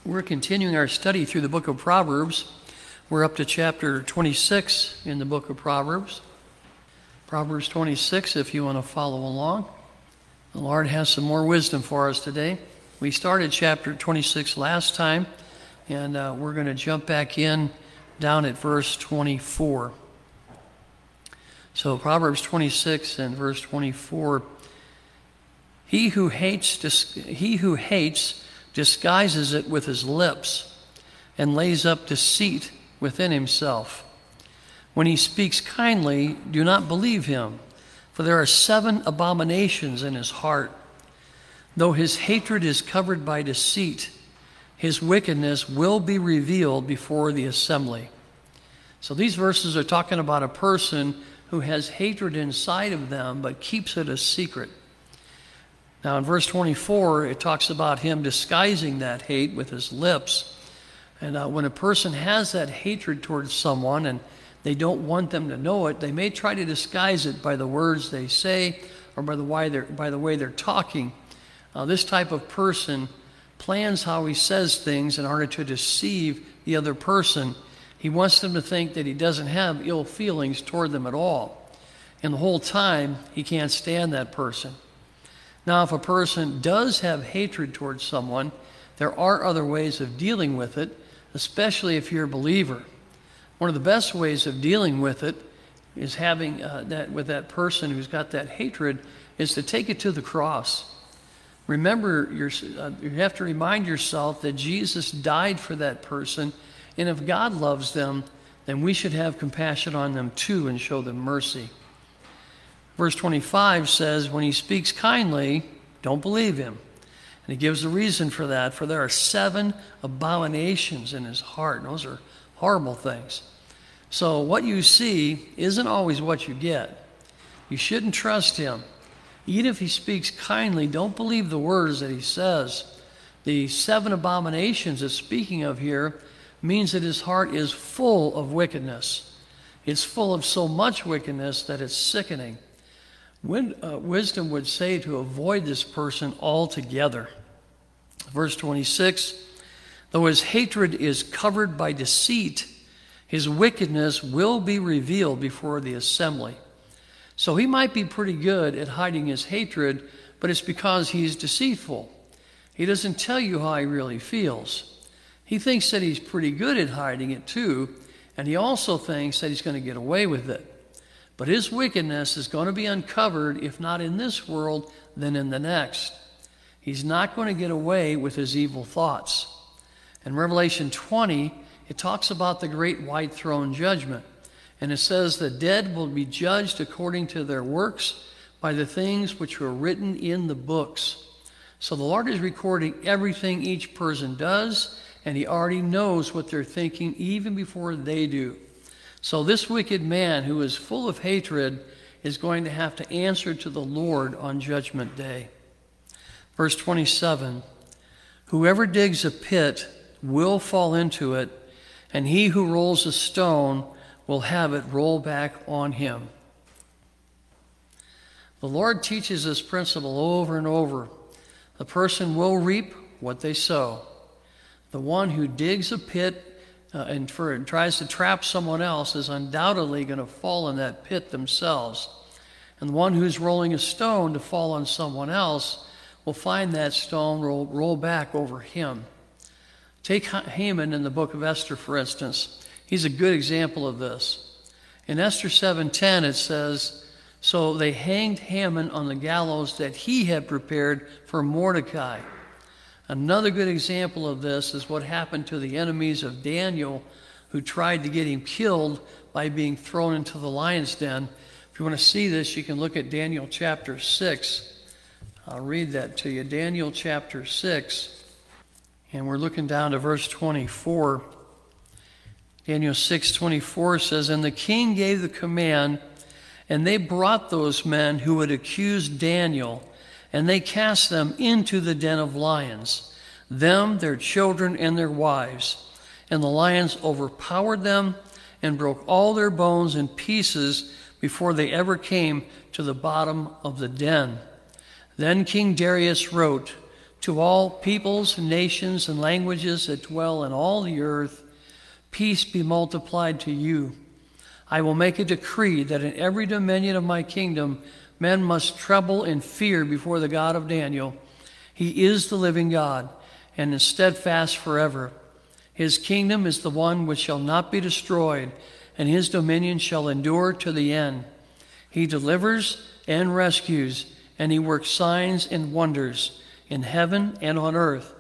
We're continuing our study through the book of Proverbs. We're up to chapter 26 in the book of Proverbs. Proverbs 26, if you want to follow along. The Lord has some more wisdom for us today. We started chapter 26 last time, and we're going to jump back in down at verse 24. So Proverbs 26 and verse 24. He who hates disguises it with his lips and lays up deceit within himself. When he speaks kindly, do not believe him, for there are 7 abominations in his heart. Though his hatred is covered by deceit, his wickedness will be revealed before the assembly. So these verses are talking about a person who has hatred inside of them but keeps it a secret. Now in verse 24, it talks about him disguising that hate with his lips. And when a person has that hatred towards someone and they don't want them to know it, they may try to disguise it by the words they say or by the way they're talking. This type of person plans how he says things in order to deceive the other person. He wants them to think that he doesn't have ill feelings toward them at all. And the whole time, he can't stand that person. Now, if a person does have hatred towards someone, there are other ways of dealing with it, especially if you're a believer. One of the best ways of dealing with it is having that person who's got that hatred is to take it to the cross. Remember, you have to remind yourself that Jesus died for that person, and if God loves them, then we should have compassion on them too and show them mercy. Verse 25 says, when he speaks kindly, don't believe him. And he gives a reason for that, for there are 7 abominations in his heart. And those are horrible things. So what you see isn't always what you get. You shouldn't trust him. Even if he speaks kindly, don't believe the words that he says. The 7 abominations it's speaking of here means that his heart is full of wickedness. It's full of so much wickedness that it's sickening. Wisdom would say to avoid this person altogether. Verse 26, though his hatred is covered by deceit, his wickedness will be revealed before the assembly. So he might be pretty good at hiding his hatred, but it's because he's deceitful. He doesn't tell you how he really feels. He thinks that he's pretty good at hiding it too, and he also thinks that he's going to get away with it. But his wickedness is going to be uncovered, if not in this world, then in the next. He's not going to get away with his evil thoughts. In Revelation 20, it talks about the great white throne judgment. And it says the dead will be judged according to their works by the things which were written in the books. So the Lord is recording everything each person does, and he already knows what they're thinking even before they do. So this wicked man who is full of hatred is going to have to answer to the Lord on Judgment Day. Verse 27, whoever digs a pit will fall into it, and he who rolls a stone will have it roll back on him. The Lord teaches this principle over and over. The person will reap what they sow. The one who digs a pit and tries to trap someone else is undoubtedly going to fall in that pit themselves. And the one who's rolling a stone to fall on someone else will find that stone roll back over him. Take Haman in the book of Esther, for instance. He's a good example of this. In Esther 7:10 it says, so they hanged Haman on the gallows that he had prepared for Mordecai. Another good example of this is what happened to the enemies of Daniel who tried to get him killed by being thrown into the lion's den. If you want to see this, you can look at Daniel chapter 6. I'll read that to you. Daniel chapter 6, and we're looking down to verse 24. Daniel 6:24 says, and the king gave the command, and they brought those men who had accused Daniel, and they cast them into the den of lions, them, their children, and their wives. And the lions overpowered them and broke all their bones in pieces before they ever came to the bottom of the den. Then King Darius wrote To all peoples, nations, and languages that dwell in all the earth, peace be multiplied to you. I will make a decree that in every dominion of my kingdom men must tremble in fear before the God of Daniel. He is the living God, and is steadfast forever. His kingdom is the one which shall not be destroyed, and his dominion shall endure to the end. He delivers and rescues, and he works signs and wonders in heaven and on earth,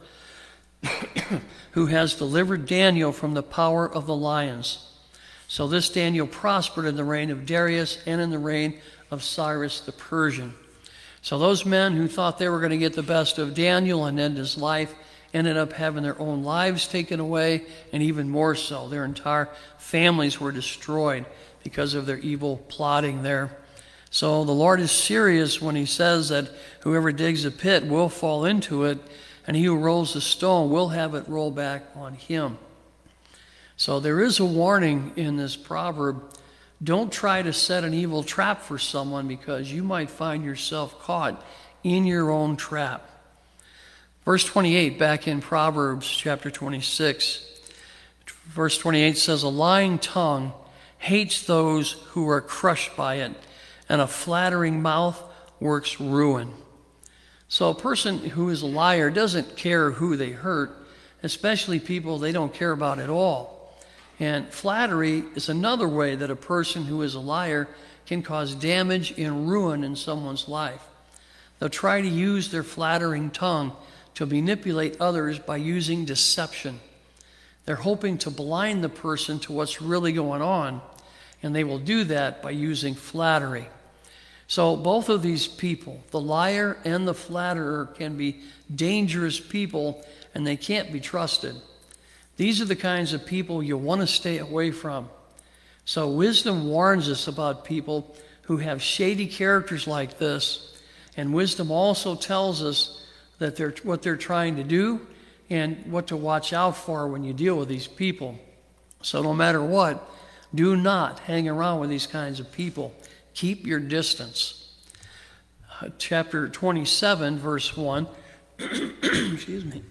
who has delivered Daniel from the power of the lions. So this Daniel prospered in the reign of Darius and in the reign of Cyrus the Persian. So those men who thought they were going to get the best of Daniel and end his life ended up having their own lives taken away, and even more so, their entire families were destroyed because of their evil plotting there. So the Lord is serious when he says that whoever digs a pit will fall into it, and he who rolls the stone will have it roll back on him. So there is a warning in this proverb. Don't try to set an evil trap for someone, because you might find yourself caught in your own trap. Verse 28, back in Proverbs chapter 26. Verse 28 says, a lying tongue hates those who are crushed by it, and a flattering mouth works ruin. So a person who is a liar doesn't care who they hurt, especially people they don't care about at all. And flattery is another way that a person who is a liar can cause damage and ruin in someone's life. They'll try to use their flattering tongue to manipulate others by using deception. They're hoping to blind the person to what's really going on, and they will do that by using flattery. So both of these people, the liar and the flatterer, can be dangerous people, and they can't be trusted. These are the kinds of people you want to stay away from. So wisdom warns us about people who have shady characters like this, and wisdom also tells us that what they're trying to do and what to watch out for when you deal with these people. So no matter what, do not hang around with these kinds of people. Keep your distance. Chapter 27, verse 1. Excuse me.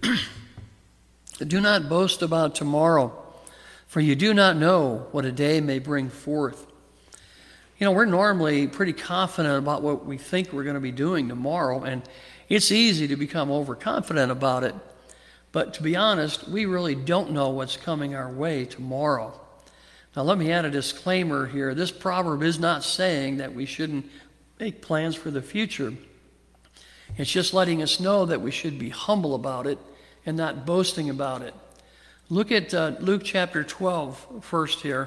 Do not boast about tomorrow, for you do not know what a day may bring forth. You know, we're normally pretty confident about what we think we're going to be doing tomorrow, and it's easy to become overconfident about it. But to be honest, we really don't know what's coming our way tomorrow. Now, let me add a disclaimer here. This proverb is not saying that we shouldn't make plans for the future. It's just letting us know that we should be humble about it and not boasting about it. Look at Luke chapter 12 first here.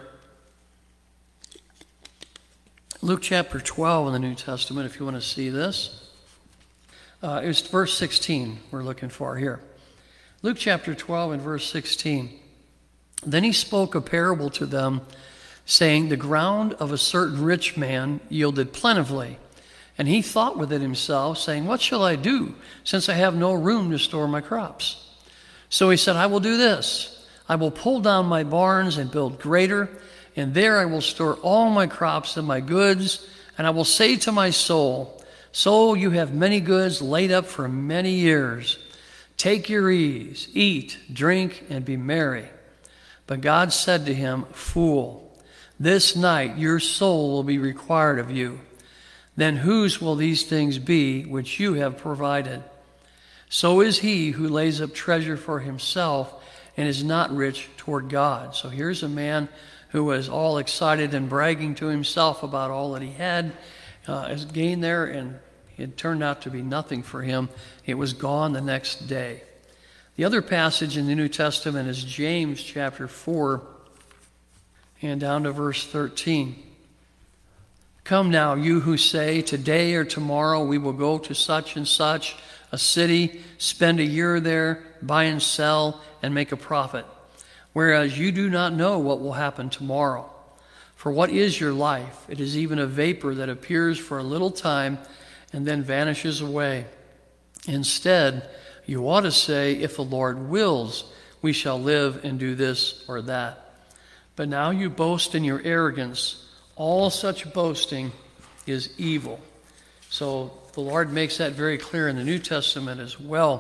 Luke chapter 12 in the New Testament, if you want to see this. It's verse 16 we're looking for here. Luke chapter 12 and verse 16. Then he spoke a parable to them, saying, the ground of a certain rich man yielded plentifully. And he thought within himself, saying, what shall I do, since I have no room to store my crops? So he said, I will do this. I will pull down my barns and build greater, and there I will store all my crops and my goods. And I will say to my soul, soul, you have many goods laid up for many years. Take your ease, eat, drink, and be merry. But God said to him, fool, this night your soul will be required of you. Then whose will these things be which you have provided? So is he who lays up treasure for himself and is not rich toward God. So here's a man who was all excited and bragging to himself about all that he had as gained there, and it turned out to be nothing for him. It was gone the next day. The other passage in the New Testament is James chapter 4 and down to verse 13. Come now, you who say, today or tomorrow we will go to such and such a city, spend a year there, buy and sell, and make a profit, whereas you do not know what will happen tomorrow. For what is your life? It is even a vapor that appears for a little time and then vanishes away. Instead, you ought to say, if the Lord wills, we shall live and do this or that. But now you boast in your arrogance. All such boasting is evil. So the Lord makes that very clear in the New Testament as well,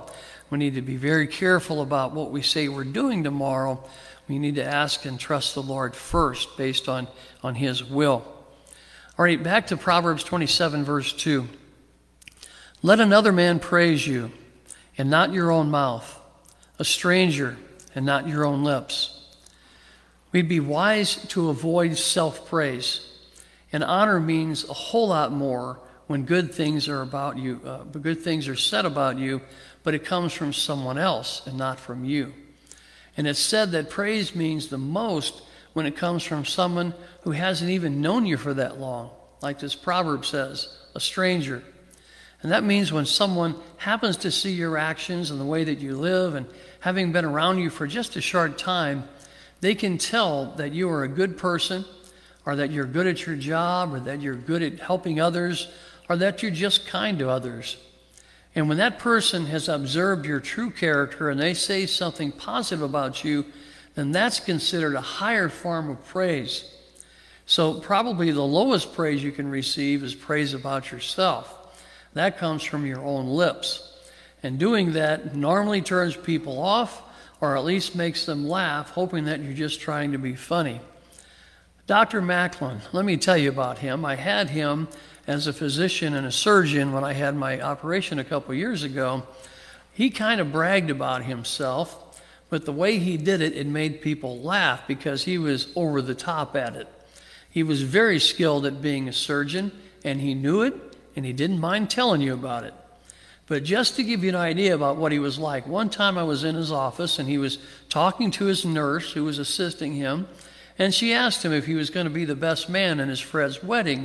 we need to be very careful about what we say we're doing tomorrow. We need to ask and trust the Lord first based on His will. All right, back to Proverbs 27, verse 2. Let another man praise you, and not your own mouth, a stranger, and not your own lips. We'd be wise to avoid self-praise. And honor means a whole lot more when good things are about you, good things are said about you, but it comes from someone else and not from you. And it's said that praise means the most when it comes from someone who hasn't even known you for that long, like this proverb says, a stranger. And that means when someone happens to see your actions and the way that you live, and having been around you for just a short time, they can tell that you are a good person, or that you're good at your job, or that you're good at helping others, or that you're just kind to others. And when that person has observed your true character and they say something positive about you, then that's considered a higher form of praise. So probably the lowest praise you can receive is praise about yourself. That comes from your own lips. And doing that normally turns people off, or at least makes them laugh, hoping that you're just trying to be funny. Dr. Macklin, let me tell you about him. I had him as a physician and a surgeon when I had my operation a couple years ago. He kind of bragged about himself, but the way he did it, it made people laugh because he was over the top at it. He was very skilled at being a surgeon, and he knew it, and he didn't mind telling you about it. But just to give you an idea about what he was like, one time I was in his office, and he was talking to his nurse who was assisting him, and she asked him if he was going to be the best man in his friend's wedding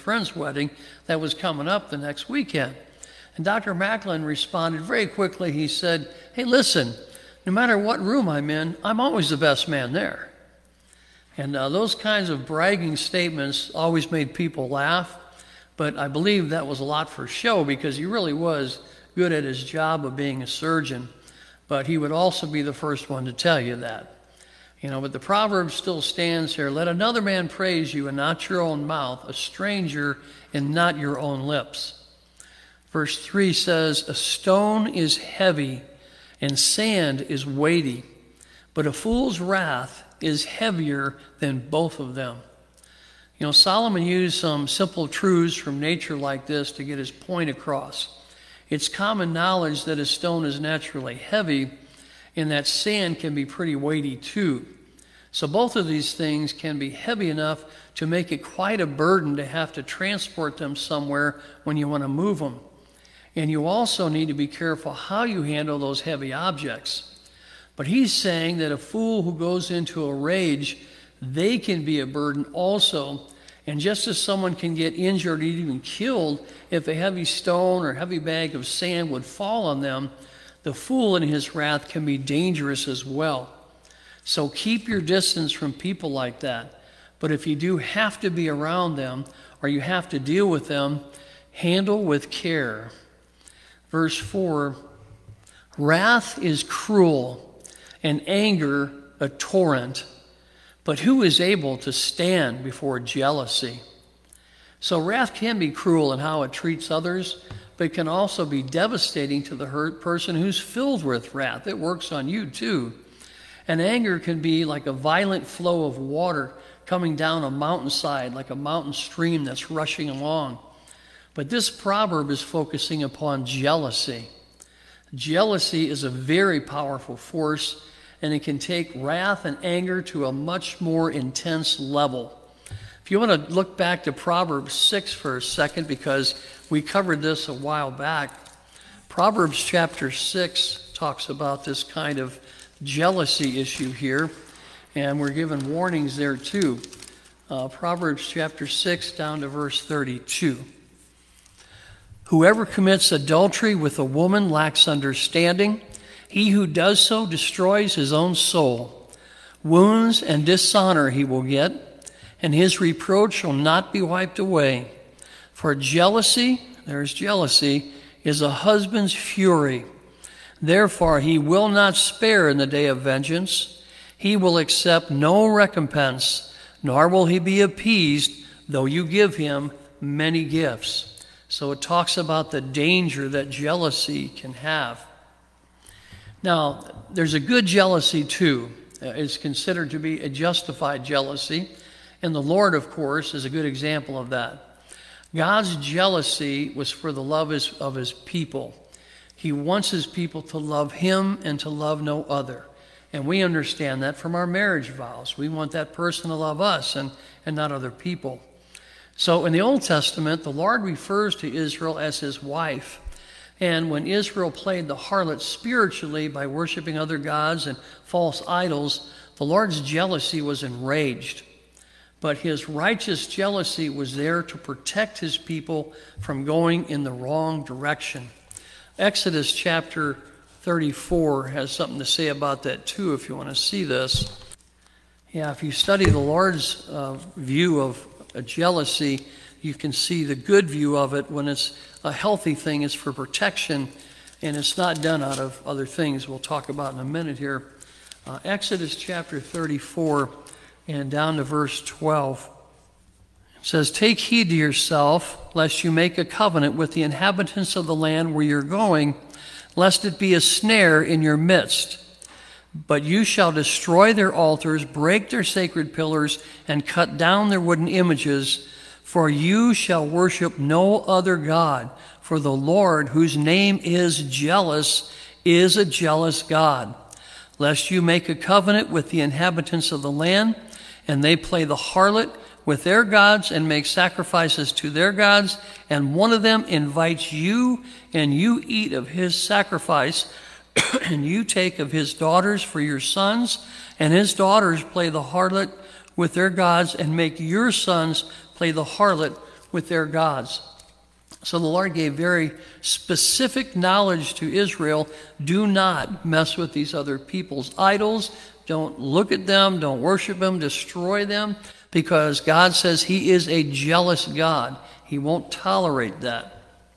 that was coming up the next weekend. And Dr. Macklin responded very quickly. He said, "Hey, listen, no matter what room I'm in, I'm always the best man there." And those kinds of bragging statements always made people laugh, but I believe that was a lot for show because he really was good at his job of being a surgeon, but he would also be the first one to tell you that. But the proverb still stands here. Let another man praise you and not your own mouth, a stranger and not your own lips. Verse 3 says, a stone is heavy and sand is weighty, but a fool's wrath is heavier than both of them. Solomon used some simple truths from nature like this to get his point across. It's common knowledge that a stone is naturally heavy, and that sand can be pretty weighty too. So both of these things can be heavy enough to make it quite a burden to have to transport them somewhere when you want to move them. And you also need to be careful how you handle those heavy objects. But he's saying that a fool who goes into a rage, they can be a burden also. And just as someone can get injured or even killed if a heavy stone or heavy bag of sand would fall on them, the fool in his wrath can be dangerous as well. So keep your distance from people like that. But if you do have to be around them or you have to deal with them, handle with care. Verse 4, wrath is cruel and anger a torrent, but who is able to stand before jealousy? So wrath can be cruel in how it treats others, but it can also be devastating to the hurt person who's filled with wrath. It works on you too. And anger can be like a violent flow of water coming down a mountainside, like a mountain stream that's rushing along. But this proverb is focusing upon jealousy. Jealousy is a very powerful force, and it can take wrath and anger to a much more intense level. If you want to look back to Proverbs 6 for a second, because we covered this a while back, Proverbs chapter 6 talks about this kind of jealousy issue here, and we're given warnings there too. Proverbs chapter 6 down to verse 32. Whoever commits adultery with a woman lacks understanding. He who does so destroys his own soul. Wounds and dishonor he will get, and his reproach shall not be wiped away. For jealousy, there's jealousy, is a husband's fury. Therefore he will not spare in the day of vengeance. He will accept no recompense, nor will he be appeased, though you give him many gifts. So it talks about the danger that jealousy can have. Now, there's a good jealousy too. It's considered to be a justified jealousy. And the Lord, of course, is a good example of that. God's jealousy was for the love of his people. He wants his people to love him and to love no other. And we understand that from our marriage vows. We want that person to love us and not other people. So in the Old Testament, the Lord refers to Israel as his wife. And when Israel played the harlot spiritually by worshiping other gods and false idols, the Lord's jealousy was enraged. But his righteous jealousy was there to protect his people from going in the wrong direction. Exodus chapter 34 has something to say about that too, if you want to see this. Yeah, if you study the Lord's view of a jealousy, you can see the good view of it. When it's a healthy thing, it's for protection, and it's not done out of other things we'll talk about in a minute here. Exodus chapter 34 and down to verse 12. It says, "Take heed to yourself, lest you make a covenant with the inhabitants of the land where you're going, lest it be a snare in your midst. But you shall destroy their altars, break their sacred pillars, and cut down their wooden images. For you shall worship no other God. For the Lord, whose name is jealous, is a jealous God. Lest you make a covenant with the inhabitants of the land, and they play the harlot with their gods and make sacrifices to their gods, and one of them invites you, and you eat of his sacrifice, and you take of his daughters for your sons, and his daughters play the harlot with their gods, and make your sons play the harlot with their gods." So the Lord gave very specific knowledge to Israel. Do not mess with these other people's idols. Don't look at them. Don't worship them. Destroy them. Because God says he is a jealous God. He won't tolerate that.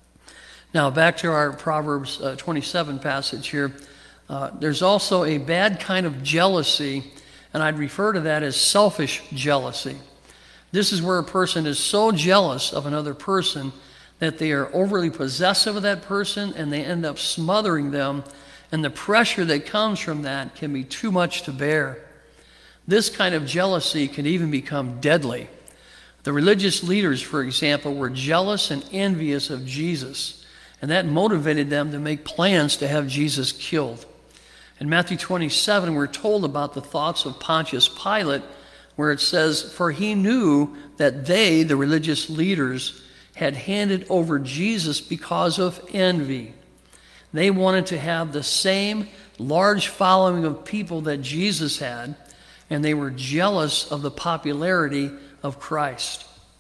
Now back to our Proverbs 27 passage here. There's also a bad kind of jealousy, and I'd refer to that as selfish jealousy. This is where a person is so jealous of another person that they are overly possessive of that person, and they end up smothering them, and the pressure that comes from that can be too much to bear. This kind of jealousy can even become deadly. The religious leaders, for example, were jealous and envious of Jesus, and that motivated them to make plans to have Jesus killed. In Matthew 27, we're told about the thoughts of Pontius Pilate, where it says, "For he knew that they, the religious leaders, had handed over Jesus because of envy." They wanted to have the same large following of people that Jesus had, and they were jealous of the popularity of Christ.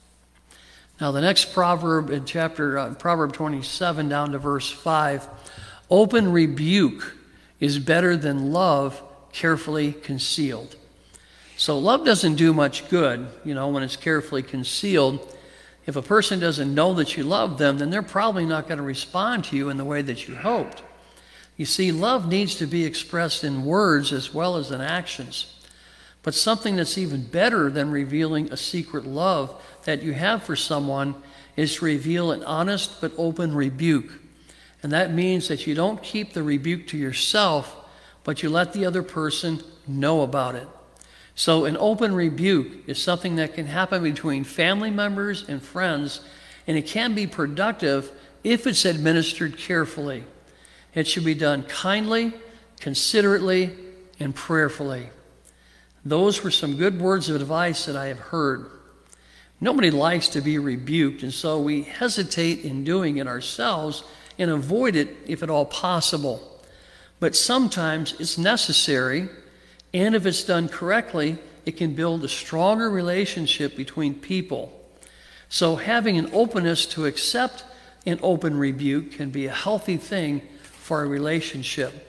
Now the next proverb in Proverb 27 down to verse 5, "Open rebuke is better than love carefully concealed." So love doesn't do much good, when it's carefully concealed. If a person doesn't know that you love them, then they're probably not going to respond to you in the way that you hoped. You see, love needs to be expressed in words as well as in actions. But something that's even better than revealing a secret love that you have for someone is to reveal an honest but open rebuke. And that means that you don't keep the rebuke to yourself, but you let the other person know about it. So an open rebuke is something that can happen between family members and friends, and it can be productive if it's administered carefully. It should be done kindly, considerately, and prayerfully. Those were some good words of advice that I have heard. Nobody likes to be rebuked, and so we hesitate in doing it ourselves and avoid it if at all possible. But sometimes it's necessary, and if it's done correctly, it can build a stronger relationship between people. So having an openness to accept an open rebuke can be a healthy thing for a relationship.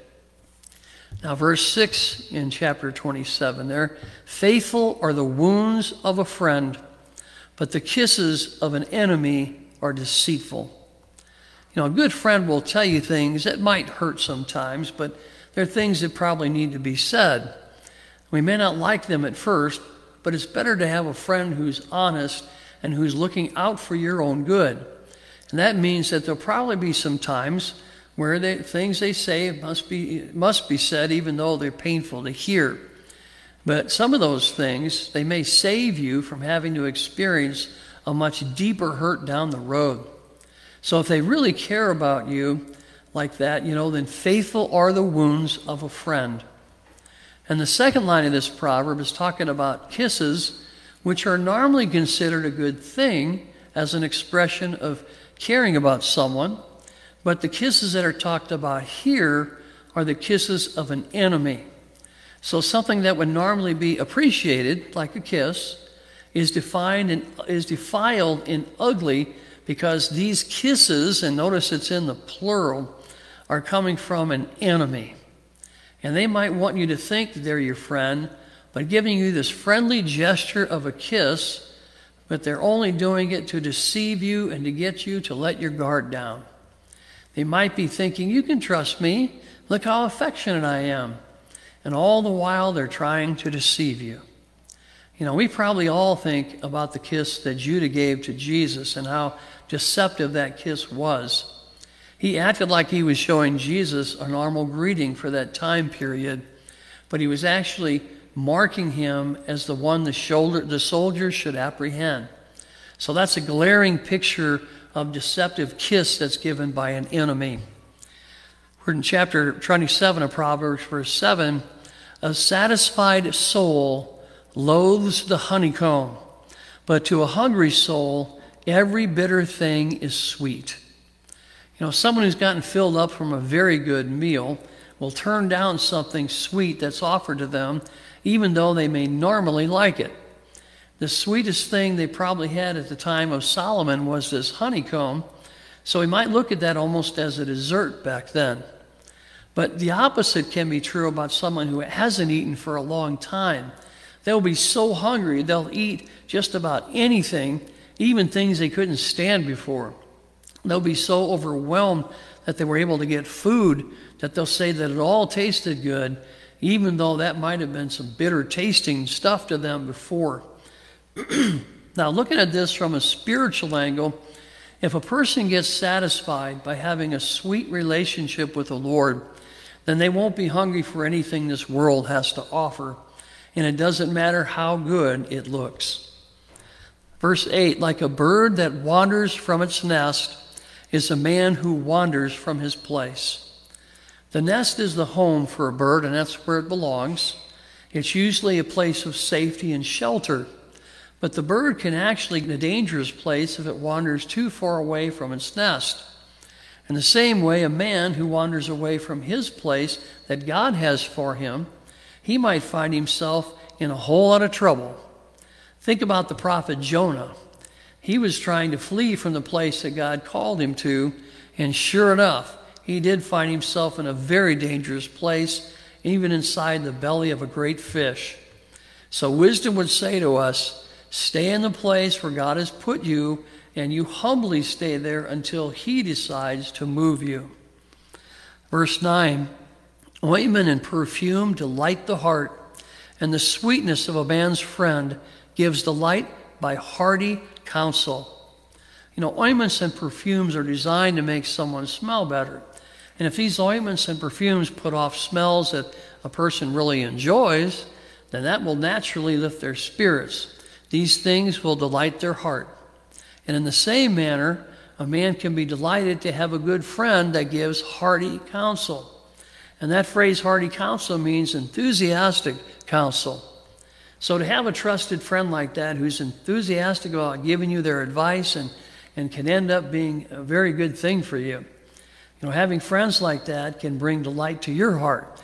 Now verse 6 in chapter 27 there, "Faithful are the wounds of a friend, but the kisses of an enemy are deceitful." A good friend will tell you things that might hurt sometimes, but they're things that probably need to be said. We may not like them at first, but it's better to have a friend who's honest and who's looking out for your own good. And that means that there'll probably be some times where things they say must be said even though they're painful to hear. But some of those things, they may save you from having to experience a much deeper hurt down the road. So if they really care about you like that, then faithful are the wounds of a friend. And the second line of this proverb is talking about kisses, which are normally considered a good thing as an expression of caring about someone. But the kisses that are talked about here are the kisses of an enemy. So something that would normally be appreciated, like a kiss, is defiled and ugly because these kisses, and notice it's in the plural, are coming from an enemy. And they might want you to think that they're your friend, but giving you this friendly gesture of a kiss, but they're only doing it to deceive you and to get you to let your guard down. They might be thinking, you can trust me, look how affectionate I am. And all the while they're trying to deceive you. We probably all think about the kiss that Judah gave to Jesus and how deceptive that kiss was. He acted like he was showing Jesus a normal greeting for that time period, but he was actually marking him as the one the soldiers should apprehend. So that's a glaring picture of deceptive kiss that's given by an enemy. We're in chapter 27 of Proverbs, verse 7. A satisfied soul loathes the honeycomb, but to a hungry soul, every bitter thing is sweet. Someone who's gotten filled up from a very good meal will turn down something sweet that's offered to them, even though they may normally like it. The sweetest thing they probably had at the time of Solomon was this honeycomb, so we might look at that almost as a dessert back then. But the opposite can be true about someone who hasn't eaten for a long time. They'll be so hungry, they'll eat just about anything, even things they couldn't stand before. They'll be so overwhelmed that they were able to get food that they'll say that it all tasted good, even though that might have been some bitter tasting stuff to them before. Now, looking at this from a spiritual angle, if a person gets satisfied by having a sweet relationship with the Lord, then they won't be hungry for anything this world has to offer, and it doesn't matter how good it looks. Verse 8, like a bird that wanders from its nest is a man who wanders from his place. The nest is the home for a bird, and that's where it belongs. It's usually a place of safety and shelter. But the bird can actually be in a dangerous place if it wanders too far away from its nest. In the same way, a man who wanders away from his place that God has for him, he might find himself in a whole lot of trouble. Think about the prophet Jonah. He was trying to flee from the place that God called him to, and sure enough, he did find himself in a very dangerous place, even inside the belly of a great fish. So wisdom would say to us, stay in the place where God has put you, and you humbly stay there until he decides to move you. Verse 9, ointment and perfume delight the heart, and the sweetness of a man's friend gives delight by hearty counsel. Ointments and perfumes are designed to make someone smell better. And if these ointments and perfumes put off smells that a person really enjoys, then that will naturally lift their spirits. These things will delight their heart. And in the same manner, a man can be delighted to have a good friend that gives hearty counsel. And that phrase, hearty counsel, means enthusiastic counsel. So to have a trusted friend like that who's enthusiastic about giving you their advice and can end up being a very good thing for you. Having friends like that can bring delight to your heart.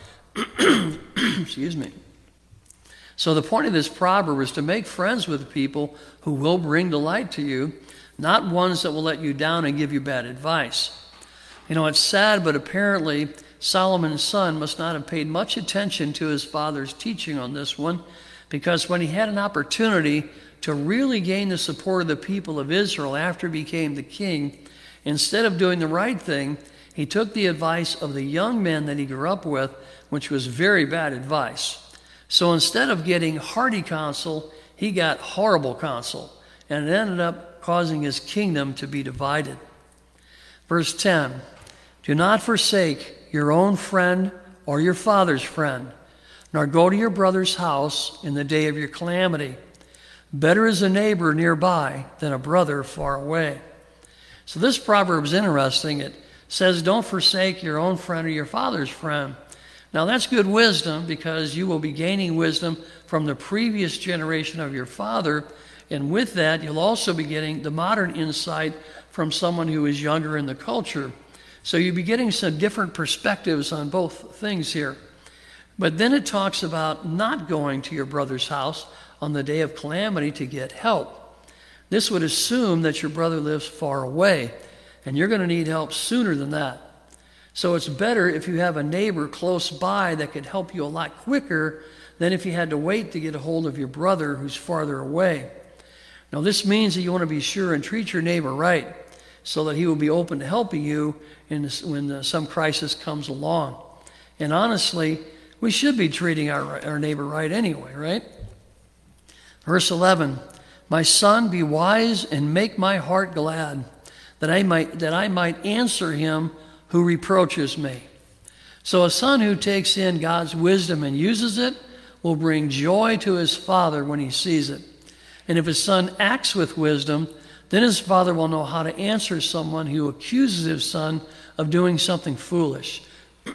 Excuse me. So the point of this proverb is to make friends with people who will bring delight to you, not ones that will let you down and give you bad advice. It's sad, but apparently Solomon's son must not have paid much attention to his father's teaching on this one, because when he had an opportunity to really gain the support of the people of Israel after he became the king, instead of doing the right thing, he took the advice of the young men that he grew up with, which was very bad advice. So instead of getting hearty counsel, he got horrible counsel, and it ended up causing his kingdom to be divided. Verse 10, Do not forsake your own friend or your father's friend, nor go to your brother's house in the day of your calamity. Better is a neighbor nearby than a brother far away. So this proverb is interesting. It says, don't forsake your own friend or your father's friend. Now that's good wisdom, because you will be gaining wisdom from the previous generation of your father, and with that you'll also be getting the modern insight from someone who is younger in the culture. So you'll be getting some different perspectives on both things here. But then it talks about not going to your brother's house on the day of calamity to get help. This would assume that your brother lives far away, and you're going to need help sooner than that. So it's better if you have a neighbor close by that could help you a lot quicker than if you had to wait to get a hold of your brother who's farther away. Now this means that you want to be sure and treat your neighbor right, so that he will be open to helping you when some crisis comes along. And honestly, we should be treating our neighbor right anyway, right? Verse 11, my son, be wise and make my heart glad, that I might answer him who reproaches me. So a son who takes in God's wisdom and uses it will bring joy to his father when he sees it. And if his son acts with wisdom, then his father will know how to answer someone who accuses his son of doing something foolish.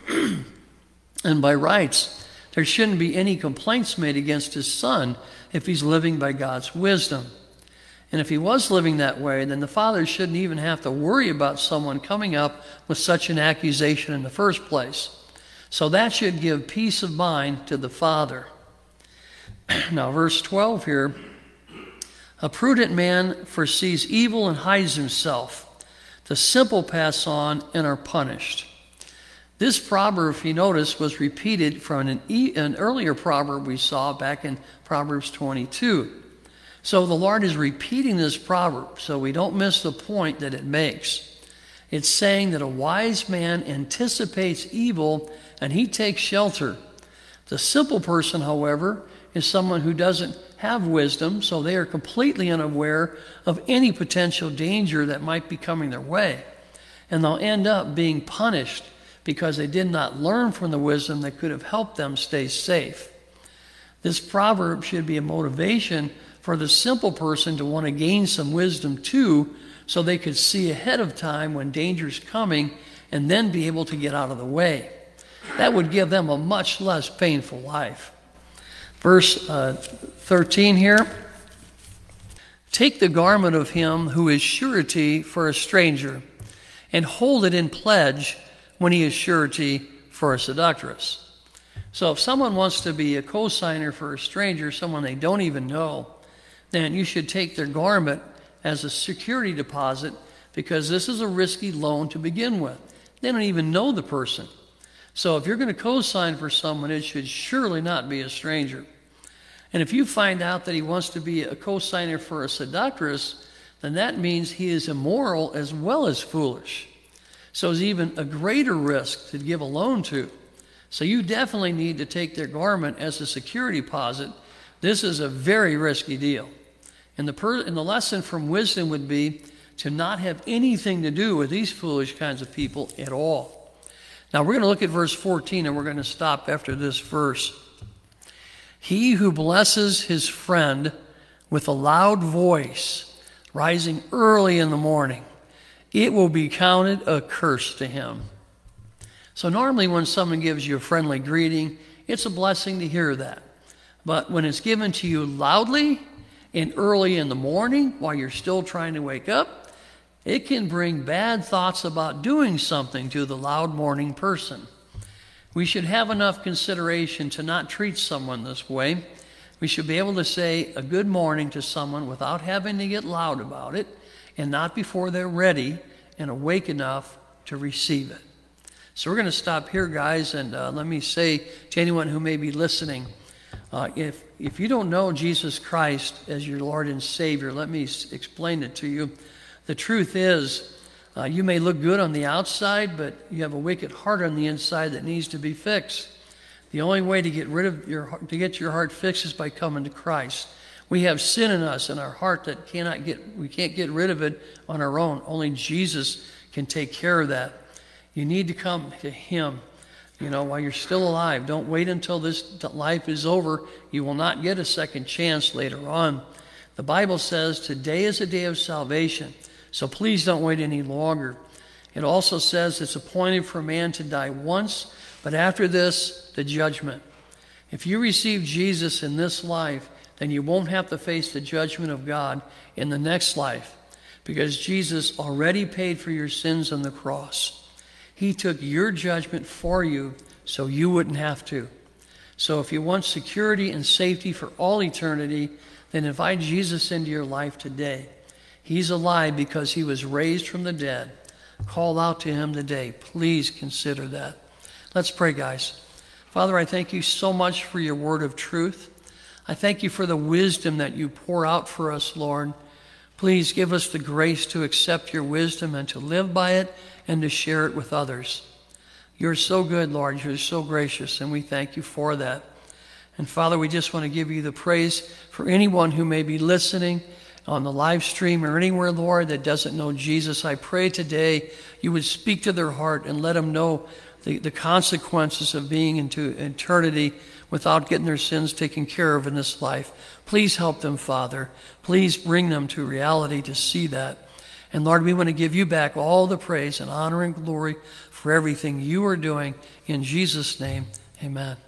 And by rights, there shouldn't be any complaints made against his son if he's living by God's wisdom. And if he was living that way, then the father shouldn't even have to worry about someone coming up with such an accusation in the first place. So that should give peace of mind to the father. Now, verse 12 here, a prudent man foresees evil and hides himself. The simple pass on and are punished. This proverb, if you notice, was repeated from an earlier proverb we saw back in Proverbs 22. So the Lord is repeating this proverb so we don't miss the point that it makes. It's saying that a wise man anticipates evil and he takes shelter. The simple person, however, is someone who doesn't have wisdom, so they are completely unaware of any potential danger that might be coming their way. And they'll end up being punished because they did not learn from the wisdom that could have helped them stay safe. This proverb should be a motivation for the simple person to want to gain some wisdom too, so they could see ahead of time when danger's coming and then be able to get out of the way. That would give them a much less painful life. Verse 13 here, take the garment of him who is surety for a stranger, and hold it in pledge when he is surety for a seductress. So if someone wants to be a co-signer for a stranger, someone they don't even know, then you should take their garment as a security deposit, because this is a risky loan to begin with. They don't even know the person. So if you're going to co-sign for someone, it should surely not be a stranger. And if you find out that he wants to be a co-signer for a seductress, then that means he is immoral as well as foolish. So it's even a greater risk to give a loan to. So you definitely need to take their garment as a security deposit. This is a very risky deal. And the lesson from wisdom would be to not have anything to do with these foolish kinds of people at all. Now we're going to look at verse 14, and we're going to stop after this verse. He who blesses his friend with a loud voice, rising early in the morning, it will be counted a curse to him. So normally when someone gives you a friendly greeting, it's a blessing to hear that. But when it's given to you loudly and early in the morning while you're still trying to wake up, it can bring bad thoughts about doing something to the loud morning person. We should have enough consideration to not treat someone this way. We should be able to say a good morning to someone without having to get loud about it, and not before they're ready and awake enough to receive it. So we're going to stop here, guys, and let me say to anyone who may be listening, if you don't know Jesus Christ as your Lord and Savior, let me explain it to you. The truth is, you may look good on the outside, but you have a wicked heart on the inside that needs to be fixed. The only way to get get your heart fixed is by coming to Christ. We have sin in us in our heart that we can't get rid of it on our own. Only Jesus can take care of that. You need to come to him, while you're still alive. Don't wait until this life is over. You will not get a second chance later on. The Bible says today is a day of salvation, so please don't wait any longer. It also says it's appointed for man to die once, but after this, the judgment. If you receive Jesus in this life, then you won't have to face the judgment of God in the next life, because Jesus already paid for your sins on the cross. He took your judgment for you so you wouldn't have to. So if you want security and safety for all eternity, then invite Jesus into your life today. He's alive because he was raised from the dead. Call out to him today. Please consider that. Let's pray, guys. Father, I thank you so much for your word of truth. I thank you for the wisdom that you pour out for us, Lord. Please give us the grace to accept your wisdom and to live by it and to share it with others. You're so good, Lord. You're so gracious, and we thank you for that. And Father, we just want to give you the praise for anyone who may be listening on the live stream or anywhere, Lord, that doesn't know Jesus. I pray today you would speak to their heart and let them know the consequences of being into eternity without getting their sins taken care of in this life. Please help them, Father. Please bring them to reality to see that. And Lord, we want to give you back all the praise and honor and glory for everything you are doing. In Jesus' name, amen.